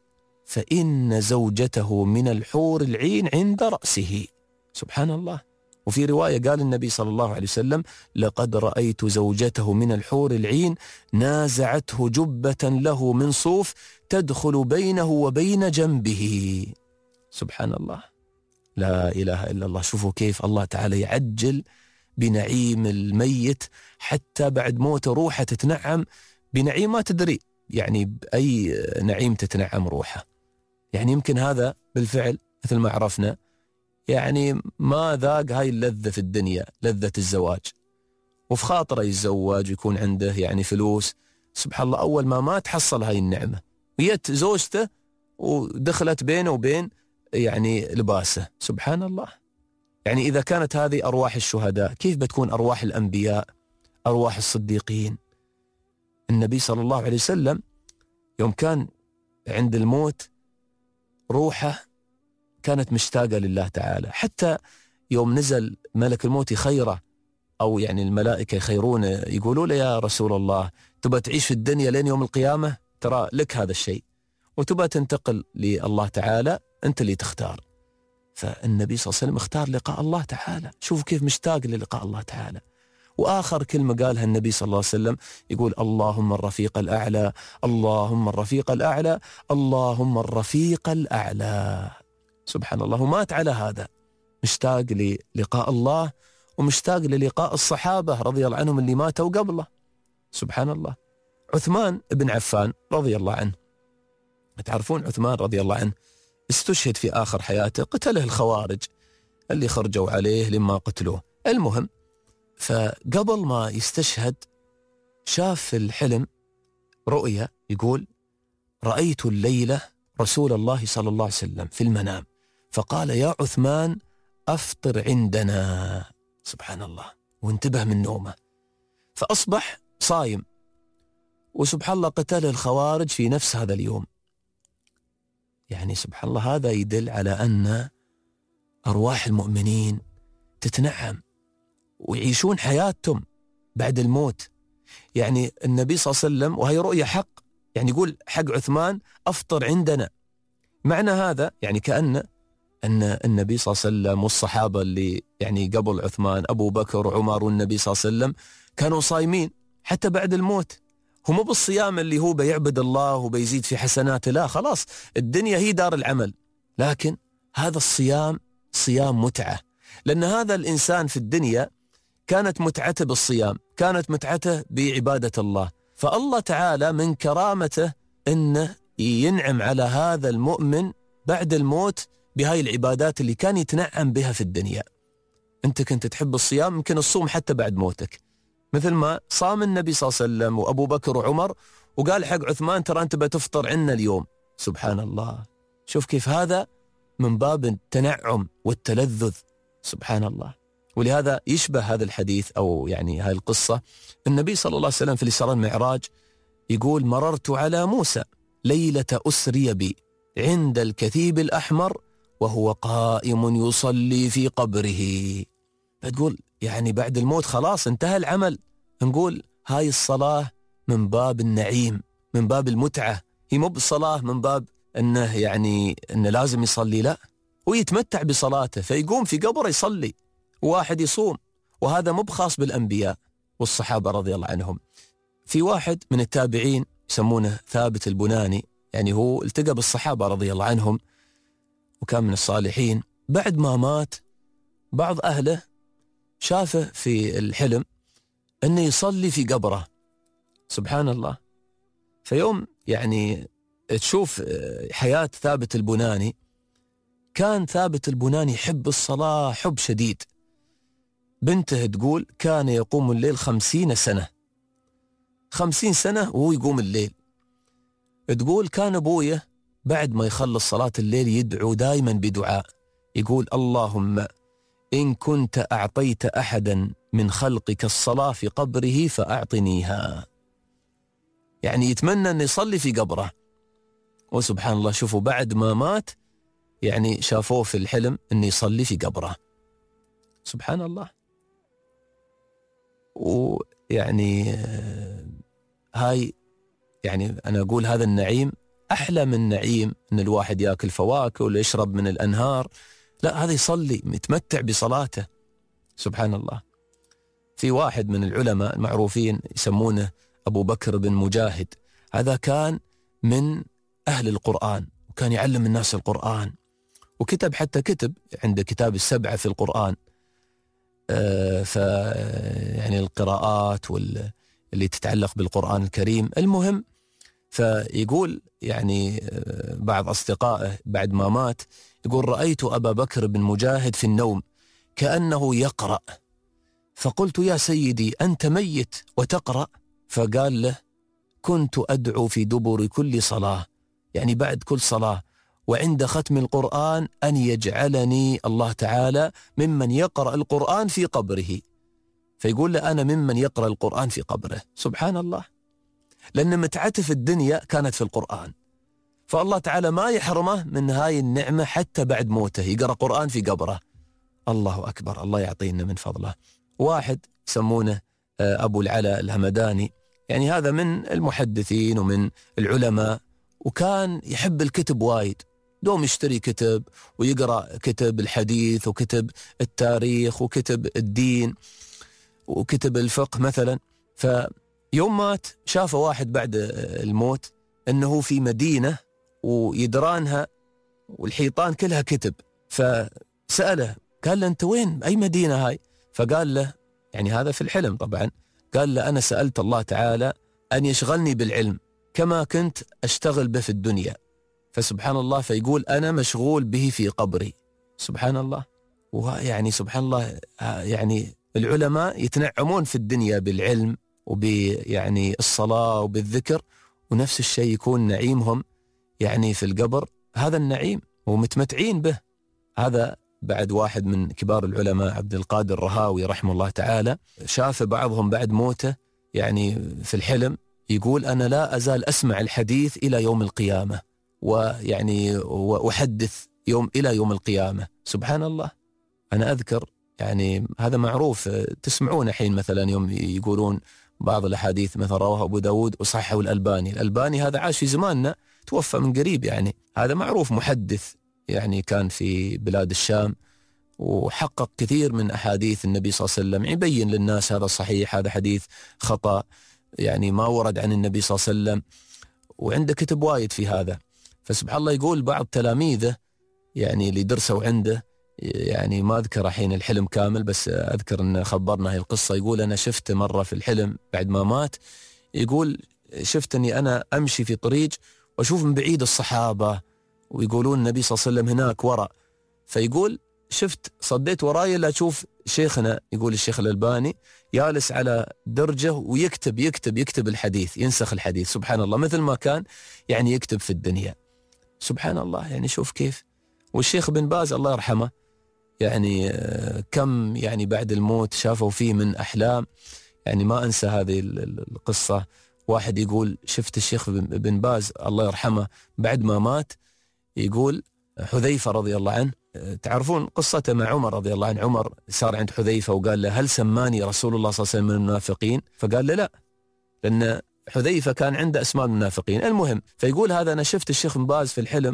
فإن زوجته من الحور العين عند رأسه. سبحان الله. وفي رواية قال النبي صلى الله عليه وسلم لقد رأيت زوجته من الحور العين نازعته جبة له من صوف تدخل بينه وبين جنبه. سبحان الله، لا إله إلا الله. شوفوا كيف الله تعالى يعجل بنعيم الميت حتى بعد موته روحه تتنعم بنعيم ما تدري يعني بأي نعيم تتنعم روحه. يعني يمكن هذا بالفعل مثل ما عرفنا يعني ما ذاق هاي اللذة في الدنيا، لذة الزواج، وفي خاطره يتزوج ويكون عنده يعني فلوس. سبحان الله أول ما مات حصل هاي النعمة، ويت زوجته ودخلت بينه وبين يعني لباسه. سبحان الله. يعني إذا كانت هذه أرواح الشهداء كيف بتكون أرواح الأنبياء أرواح الصديقين؟ النبي صلى الله عليه وسلم يوم كان عند الموت روحه كانت مشتاقة لله تعالى، حتى يوم نزل ملك الموت يخيره أو يعني الملائكة يخيرونه يقولوا له يا رسول الله تبى تعيش في الدنيا لين يوم القيامة، ترى لك هذا الشيء، وتبى تنتقل لله تعالى أنت اللي تختار. فالنبي صلى الله عليه وسلم اختار لقاء الله تعالى. شوفوا كيف مشتاق للقاء الله تعالى. وآخر كلمة قالها النبي صلى الله عليه وسلم يقول اللهم الرفيق الأعلى، اللهم الرفيق الأعلى، اللهم الرفيق الأعلى. سبحان الله، ومات على هذا، مشتاق للقاء الله ومشتاق للقاء الصحابة رضي الله عنهم اللي ماتوا قبله. سبحان الله. عثمان بن عفان رضي الله عنه، تعرفون عثمان رضي الله عنه استشهد في آخر حياته، قتله الخوارج اللي خرجوا عليه لما قتلوه. المهم، فقبل ما يستشهد شاف في الحلم رؤيا يقول رأيت الليلة رسول الله صلى الله عليه وسلم في المنام فقال يا عثمان أفطر عندنا. سبحان الله. وانتبه من نومه، فأصبح صايم، وسبحان الله قتله الخوارج في نفس هذا اليوم. يعني سبحان الله، هذا يدل على أن أرواح المؤمنين تتنعم ويعيشون حياتهم بعد الموت. يعني النبي صلى الله عليه وسلم، وهي رؤية حق، يعني يقول حق عثمان أفطر عندنا. معنى هذا يعني كأن أن النبي صلى الله عليه وسلم والصحابة اللي يعني قبل عثمان أبو بكر وعمر والنبي صلى الله عليه وسلم كانوا صايمين حتى بعد الموت. هم بالصيام اللي هو بيعبد الله وبيزيد في حسناته، لا خلاص الدنيا هي دار العمل، لكن هذا الصيام صيام متعة، لأن هذا الإنسان في الدنيا كانت متعته بالصيام، كانت متعته بعبادة الله، فالله تعالى من كرامته أنه ينعم على هذا المؤمن بعد الموت بهاي العبادات اللي كان يتنعم بها في الدنيا. أنت كنت تحب الصيام، يمكن الصوم حتى بعد موتك، مثل ما صام النبي صلى الله عليه وسلم وأبو بكر وعمر، وقال حق عثمان ترى أنت بتفطر عنا اليوم. سبحان الله، شوف كيف هذا من باب التنعم والتلذذ. سبحان الله. ولهذا يشبه هذا الحديث أو يعني هاي القصة النبي صلى الله عليه وسلم في الإسراء والمعراج يقول مررت على موسى ليلة أسري بي عند الكثيب الأحمر وهو قائم يصلي في قبره. فتقول يعني بعد الموت خلاص انتهى العمل، نقول هاي الصلاة من باب النعيم، من باب المتعة، هي مو بالصلاة من باب أنه يعني أنه لازم يصلي، لا، ويتمتع بصلاته فيقوم في قبره يصلي، واحد يصوم، وهذا مو بخاص بالأنبياء والصحابة رضي الله عنهم. في واحد من التابعين يسمونه ثابت البناني، يعني هو التقى بالصحابة رضي الله عنهم وكان من الصالحين. بعد ما مات بعض أهله شافه في الحلم أنه يصلي في قبره. سبحان الله. فيوم يعني تشوف حياة ثابت البناني، كان ثابت البناني يحب الصلاة حب شديد. بنته تقول كان يقوم الليل خمسين سنة، خمسين سنة وهو يقوم الليل. تقول كان أبويه بعد ما يخلص صلاة الليل يدعو دائما بدعاء، يقول اللهم إن كنت أعطيت أحدا من خلقك الصلاة في قبره فأعطنيها. يعني يتمنى أن يصلي في قبره. وسبحان الله، شوفوا بعد ما مات يعني شافوه في الحلم أن يصلي في قبره. سبحان الله. ويعني هاي يعني أنا أقول هذا النعيم أحلى من نعيم أن الواحد يأكل فواكه ولا يشرب من الأنهار، لا، هذا يصلي متمتع بصلاته. سبحان الله. في واحد من العلماء المعروفين يسمونه أبو بكر بن مجاهد، هذا كان من أهل القرآن وكان يعلم الناس القرآن، وكتب حتى كتب عنده كتاب السبعة في القرآن، آه ف يعني القراءات واللي تتعلق بالقرآن الكريم. المهم، فيقول يعني بعض أصدقائه بعد ما مات يقول رأيت أبا بكر بن مجاهد في النوم كأنه يقرأ، فقلت يا سيدي أنت ميت وتقرأ؟ فقال له كنت أدعو في دبر كل صلاة، يعني بعد كل صلاة وعند ختم القرآن أن يجعلني الله تعالى ممن يقرأ القرآن في قبره. فيقول له أنا ممن يقرأ القرآن في قبره. سبحان الله. لأن متعته في الدنيا كانت في القرآن، فالله تعالى ما يحرمه من هاي النعمة حتى بعد موته يقرأ قرآن في قبره. الله أكبر، الله يعطينا من فضله. واحد يسمونه أبو العلا الهمداني، يعني هذا من المحدثين ومن العلماء، وكان يحب الكتب وايد، دوم يشتري كتب ويقرأ كتب الحديث وكتب التاريخ وكتب الدين. وكتب الفقه مثلا. فيوم مات شاف واحد بعد الموت أنه في مدينة ويدرانها والحيطان كلها كتب، فسأله قال له أنت وين؟ أي مدينة هاي؟ فقال له، يعني هذا في الحلم طبعا، قال له أنا سألت الله تعالى أن يشغلني بالعلم كما كنت أشتغل به في الدنيا، فسبحان الله فيقول أنا مشغول به في قبري. سبحان الله. ويعني سبحان الله، يعني العلماء يتنعمون في الدنيا بالعلم وبيعني الصلاة وبالذكر، ونفس الشيء يكون نعيمهم يعني في القبر هذا النعيم ومتمتعين به. هذا بعد واحد من كبار العلماء عبد القادر الرهاوي رحمه الله تعالى، شاف بعضهم بعد موته يعني في الحلم يقول أنا لا أزال أسمع الحديث إلى يوم القيامة، ويعني وأحدث يوم إلى يوم القيامة. سبحان الله. أنا أذكر يعني هذا معروف، تسمعون حين مثلا يوم يقولون بعض الأحاديث مثلا رواه أبو داود وصححه الألباني. الألباني هذا عاش في زماننا، توفى من قريب، يعني هذا معروف محدث، يعني كان في بلاد الشام وحقق كثير من أحاديث النبي صلى الله عليه وسلم، يبين للناس هذا صحيح هذا حديث خطأ، يعني ما ورد عن النبي صلى الله عليه وسلم، وعنده كتب وايد في هذا. فسبحان الله يقول بعض تلاميذه يعني اللي درسوا عنده، يعني ما أذكر الحين الحلم كامل بس أذكر أن خبرنا هاي القصة، يقول أنا شفت مرة في الحلم بعد ما مات، يقول شفت أني أنا أمشي في طريق وأشوف من بعيد الصحابة ويقولون النبي صلى الله عليه وسلم هناك وراء، فيقول شفت صديت وراي لا أشوف شيخنا، يقول الشيخ الألباني يالس على درجة ويكتب يكتب يكتب الحديث، ينسخ الحديث. سبحان الله، مثل ما كان يعني يكتب في الدنيا. سبحان الله. يعني شوف كيف. والشيخ بن باز الله يرحمه يعني كم يعني بعد الموت شافوا فيه من أحلام، يعني ما أنسى هذه القصة. واحد يقول شفت الشيخ بن باز الله يرحمه بعد ما مات، يقول حذيفة رضي الله عنه، تعرفون قصته مع عمر رضي الله عنه، عمر صار عند حذيفة وقال له هل سماني رسول الله صلى الله عليه وسلم من المنافقين؟ فقال له لا، لأن حذيفة كان عنده أسماء المنافقين. المهم، فيقول هذا أنا شفت الشيخ بن باز في الحلم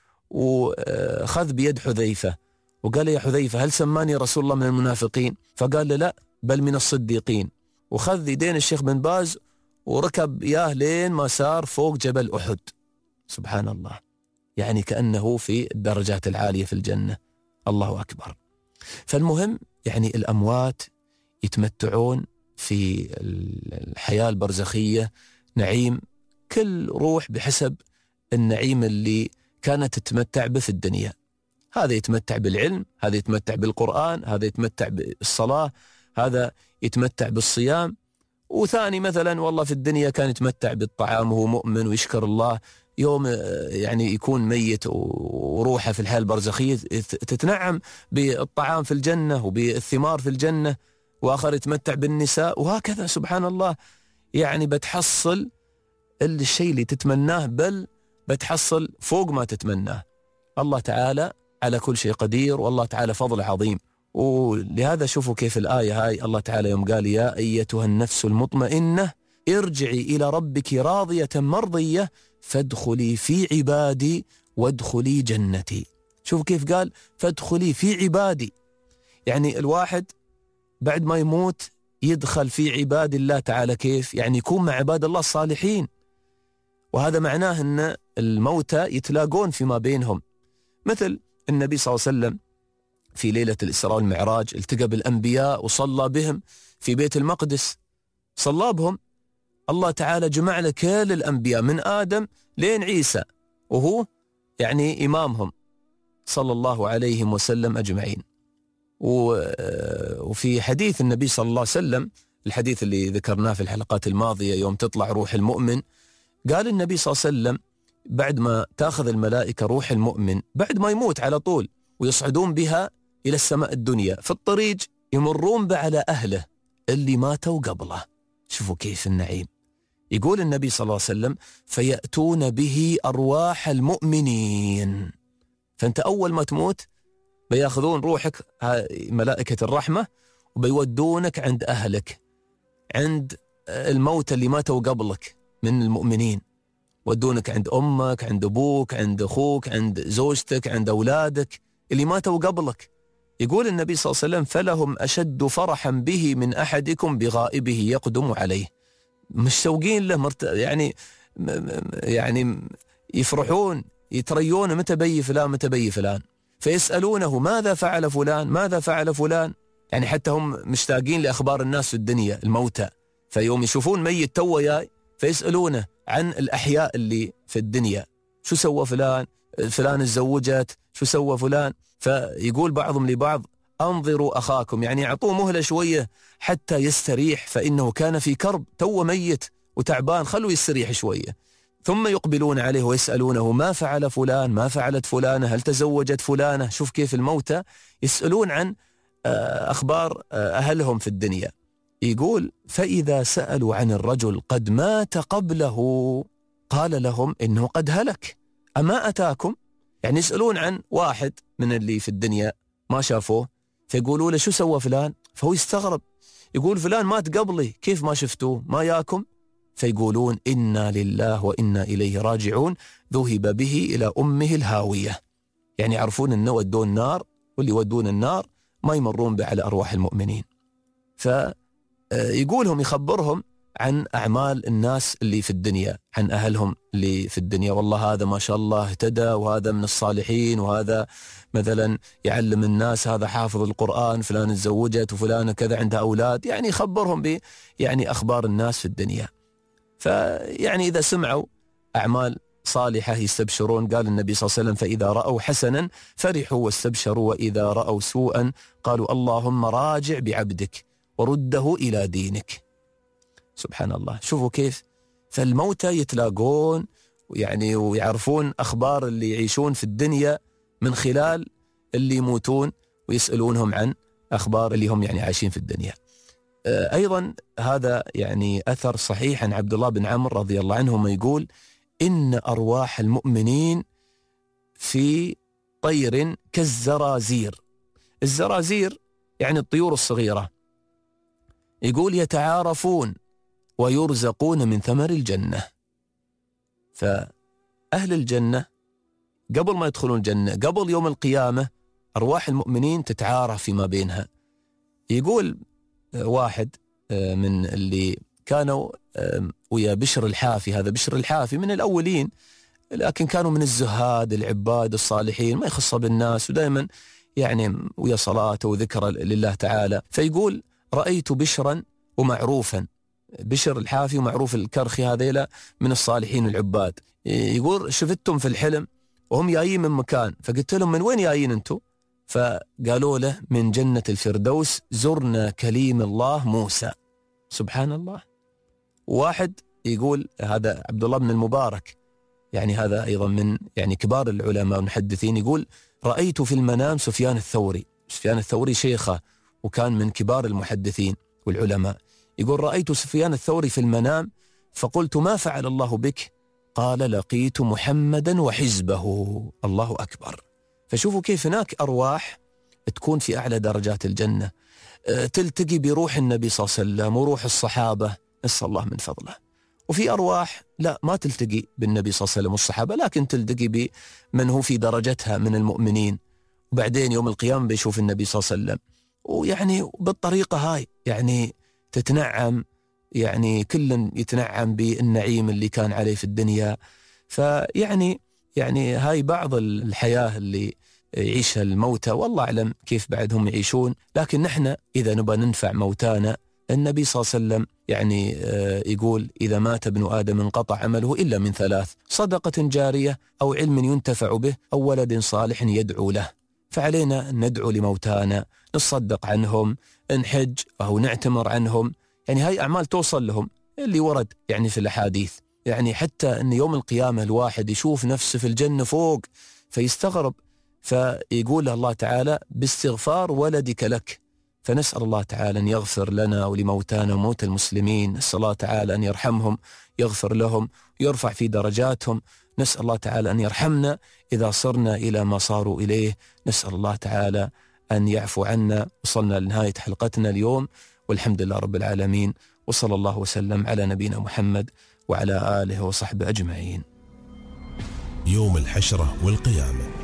وخذ بيد حذيفة وقال يا حذيفة هل سماني رسول الله من المنافقين؟ فقال له لا بل من الصديقين، وخذ يدين الشيخ بن باز وركب ياه لين ما صار فوق جبل أحد. سبحان الله. يعني كأنه في الدرجات العالية في الجنة. الله أكبر. فالمهم يعني الأموات يتمتعون في الحياة البرزخية نعيم، كل روح بحسب النعيم اللي كانت تتمتع به في الدنيا. هذا يتمتع بالعلم، هذا يتمتع بالقرآن، هذا يتمتع بالصلاة، هذا يتمتع بالصيام، وثاني مثلا والله في الدنيا كان يتمتع بالطعام وهو مؤمن ويشكر الله، يوم يعني يكون ميت وروحه في الحياة البرزخية تتنعم بالطعام في الجنة وبالثمار في الجنة، وآخر يتمتع بالنساء، وهكذا. سبحان الله. يعني بتحصل الشيء اللي تتمناه، بل بتحصل فوق ما تتمناه. الله تعالى على كل شيء قدير، والله تعالى فضل عظيم. ولهذا شوفوا كيف الآية هاي الله تعالى يوم قال يا أيتها النفس المطمئنة ارجعي إلى ربك راضية مرضية فادخلي في عبادي وادخلي جنتي. شوفوا كيف قال فادخلي في عبادي، يعني الواحد بعد ما يموت يدخل في عباد الله تعالى. كيف؟ يعني يكون مع عباد الله الصالحين، وهذا معناه أن الموتى يتلاقون فيما بينهم، مثل النبي صلى الله عليه وسلم في ليلة الإسراء والمعراج التقى بالأنبياء وصلى بهم في بيت المقدس، صلى بهم. الله تعالى جمع له كل الأنبياء من آدم لين عيسى، وهو يعني إمامهم صلى الله عليه وسلم أجمعين. وفي حديث النبي صلى الله عليه وسلم، الحديث اللي ذكرناه في الحلقات الماضية، يوم تطلع روح المؤمن، قال النبي صلى الله عليه وسلم بعد ما تأخذ الملائكة روح المؤمن بعد ما يموت على طول، ويصعدون بها إلى السماء الدنيا، في الطريق يمرون على أهله اللي ماتوا قبله. شوفوا كيف النعيم. يقول النبي صلى الله عليه وسلم فيأتون به أرواح المؤمنين، فأنت أول ما تموت بياخذون روحك ملائكة الرحمة وبيودونك عند أهلك، عند الموتى اللي ماتوا قبلك من المؤمنين، ودونك عند أمك، عند أبوك، عند أخوك، عند زوجتك، عند أولادك اللي ماتوا قبلك. يقول النبي صلى الله عليه وسلم فلهم أشد فرحا به من أحدكم بغائبه يقدم عليه. مشتوقين له مرت... يعني يعني يفرحون يتريون متى بي فلان متى بي فلان، فيسألونه ماذا فعل فلان ماذا فعل فلان، يعني حتى هم مشتاقين لأخبار الناس في الدنيا الموتى، فيوم يشوفون ميت تو جاي فيسألونه عن الأحياء اللي في الدنيا، شو سوى فلان فلان اتزوجت شو سوى فلان، فيقول بعضهم لبعض أنظروا أخاكم، يعني أعطوه مهلة شوية حتى يستريح، فإنه كان في كرب تو ميت وتعبان، خلوا يستريح شوية. ثم يقبلون عليه ويسألونه ما فعل فلان ما فعلت فلانة هل تزوجت فلانة. شوف كيف الموتى يسألون عن أخبار أهلهم في الدنيا. يقول فإذا سألوا عن الرجل قد مات قبله قال لهم إنه قد هلك أما أتاكم، يعني يسألون عن واحد من اللي في الدنيا ما شافوه، فيقولوا له شو سوى فلان، فهو يستغرب يقول فلان مات قبلي كيف ما شفتوه ما ياكم، فيقولون إنا لله وإنا إليه راجعون ذهب به إلى أمه الهاوية، يعني يعرفون أنه ودون النار، واللي ودون النار ما يمرون به على أرواح المؤمنين. فيقولهم يخبرهم عن أعمال الناس اللي في الدنيا، عن أهلهم اللي في الدنيا، والله هذا ما شاء الله اهتدى وهذا من الصالحين وهذا مثلا يعلم الناس هذا حافظ القرآن، فلان اتزوجت وفلان كذا عندها أولاد، يعني يخبرهم ب يعني أخبار الناس في الدنيا. فيعني إذا سمعوا أعمال صالحة يستبشرون. قال النبي صلى الله عليه وسلم فإذا رأوا حسنا فرحوا واستبشروا وإذا رأوا سوءا قالوا اللهم راجع بعبدك ورده إلى دينك. سبحان الله. شوفوا كيف فالموتى يتلاقون يعني ويعرفون أخبار اللي يعيشون في الدنيا من خلال اللي يموتون ويسألونهم عن أخبار اللي هم يعني عايشين في الدنيا. أيضا هذا يعني أثر صحيح عن عبد الله بن عمرو رضي الله عنهما يقول إن أرواح المؤمنين في طير كالزرازير. الزرازير يعني الطيور الصغيرة، يقول يتعارفون ويرزقون من ثمر الجنة. فأهل الجنة قبل ما يدخلون الجنة قبل يوم القيامة أرواح المؤمنين تتعارف فيما بينها. يقول واحد من اللي كانوا ويا بشر الحافي، هذا بشر الحافي من الأولين لكن كانوا من الزهاد العباد الصالحين ما يخص بالناس ودائما يعني ويا صلاته وذكر لله تعالى. فيقول رأيت بشرا ومعروفا، بشر الحافي ومعروف الكرخي هذيلا من الصالحين العباد. يقول شفتهم في الحلم وهم جايين من مكان، فقلت لهم من وين جايين انتم؟ فقالوا له من جنة الفردوس زرنا كليم الله موسى. سبحان الله. واحد يقول هذا عبد الله بن المبارك، يعني هذا أيضا من يعني كبار العلماء والمحدثين، يقول رأيت في المنام سفيان الثوري. سفيان الثوري شيخه وكان من كبار المحدثين والعلماء. يقول رأيت سفيان الثوري في المنام فقلت ما فعل الله بك؟ قال لقيت محمدا وحزبه. الله أكبر. فشوفوا كيف هناك أرواح تكون في أعلى درجات الجنة تلتقي بروح النبي صلى الله عليه وسلم وروح الصحابة نسأل الله من فضله، وفي أرواح لا ما تلتقي بالنبي صلى الله عليه وسلم والصحابة لكن تلتقي بمن هو في درجتها من المؤمنين، وبعدين يوم القيامة بيشوف النبي صلى الله عليه وسلم، ويعني بالطريقة هاي يعني تتنعم، يعني كل يتنعم بالنعيم اللي كان عليه في الدنيا. فيعني يعني هاي بعض الحياة اللي يعيشها الموتى، والله أعلم كيف بعدهم يعيشون. لكن نحن إذا نبى ننفع موتانا، النبي صلى الله عليه وسلم يعني يقول إذا مات ابن آدم انقطع عمله إلا من ثلاث: صدقة جارية أو علم ينتفع به أو ولد صالح يدعو له. فعلينا ندعو لموتانا، نصدق عنهم، نحج أو نعتمر عنهم، يعني هاي أعمال توصل لهم اللي ورد يعني في الأحاديث. يعني حتى أن يوم القيامة الواحد يشوف نفسه في الجنة فوق فيستغرب، فيقول له الله تعالى باستغفار ولدك لك. فنسأل الله تعالى أن يغفر لنا ولموتانا وموت المسلمين، نسأل الله تعالى أن يرحمهم، يغفر لهم، يرفع في درجاتهم. نسأل الله تعالى أن يرحمنا إذا صرنا إلى ما صاروا إليه. نسأل الله تعالى أن يعفو عنا. وصلنا لنهاية حلقتنا اليوم والحمد لله رب العالمين، وصلى الله وسلم على نبينا محمد وعلى آله وصحبه أجمعين. يوم الحشرة والقيامة